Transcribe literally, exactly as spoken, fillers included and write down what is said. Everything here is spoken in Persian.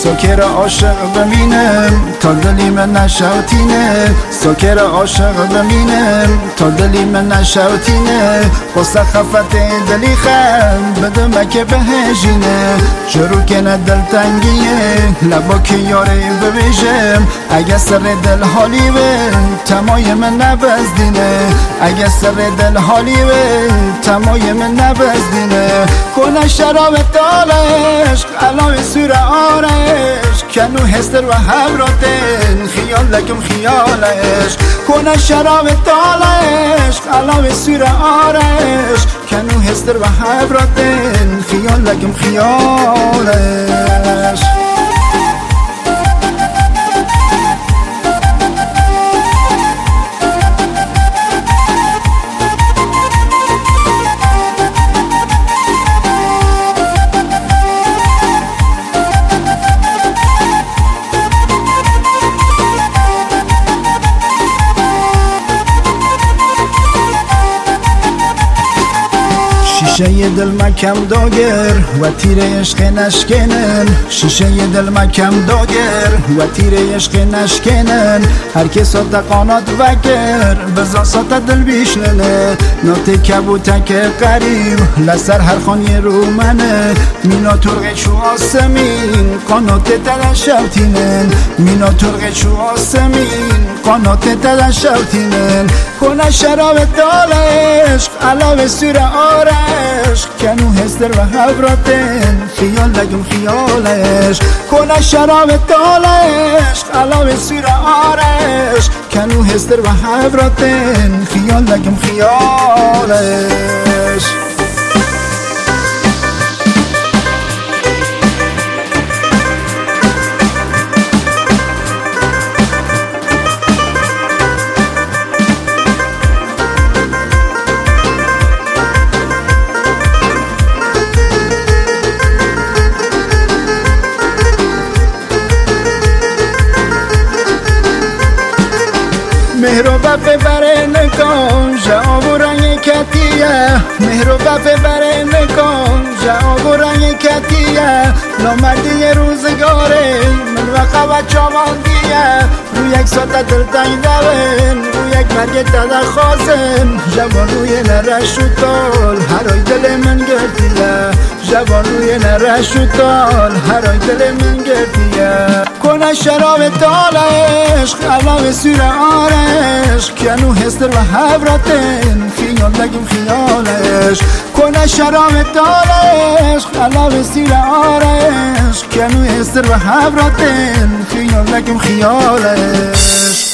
سکر عاشق ببینم تا دلی من نشوتینه سکر عاشق ببینم تا دلی من نشوتینه قصه خفت دلی خم بدم که بهجینه شروع کنه دل تنگیه لبا که یاره ببیشم اگه سر دل حالی و تمای من نبزدینه اگه سر دل حالی و تمای من نبزدینه کنه شراب دالش علاوه سور آرش کنو هستر و حبراتن خیال لکم خیالش کنه شراب دالش علاوه سور آرش کنو هستر و حبراتن خیال لکم خیالش شیشه دل مکم داگر و تیر عشق نشکنن شیشه دل مکم داگر و تیر عشق نشکنن هر که ساته قانات وگر بزا ساته دل بیشننه ناته کبوتک قریب لسر هر خانی رو منه مینا ترغ چو آسمین قانات تل شوتینن مینا ترغ چو آسمین قانات تل شوتینن کنه شراب دالش علاوه سور آرش کنو هستر و حبراتن خیال لگم خیالش کنه شراب دالش علاوه سور آرش کنو هستر و حبراتن خیال لگم خیالش مهرو بفه بره نکن جواب و رنگ کتیه مهرو بفه بره نکن جواب و رنگ کتیه نامردی روزگاره من وقت و چاماندیه رو یک ساعت دل تنگ دوین رو یک مرگ دل خوازن جوان روی نرش و تال هرای دل من گردیه جوان روی نرش و تال هرای دل من گردیه کنه شراب دالش علاوه سور آرش کنو هستر و حبراتن خیال لگم خیالش کنه شراب دالش علاوه سور آرش کنو هستر و حبراتن خیال لگم خیالش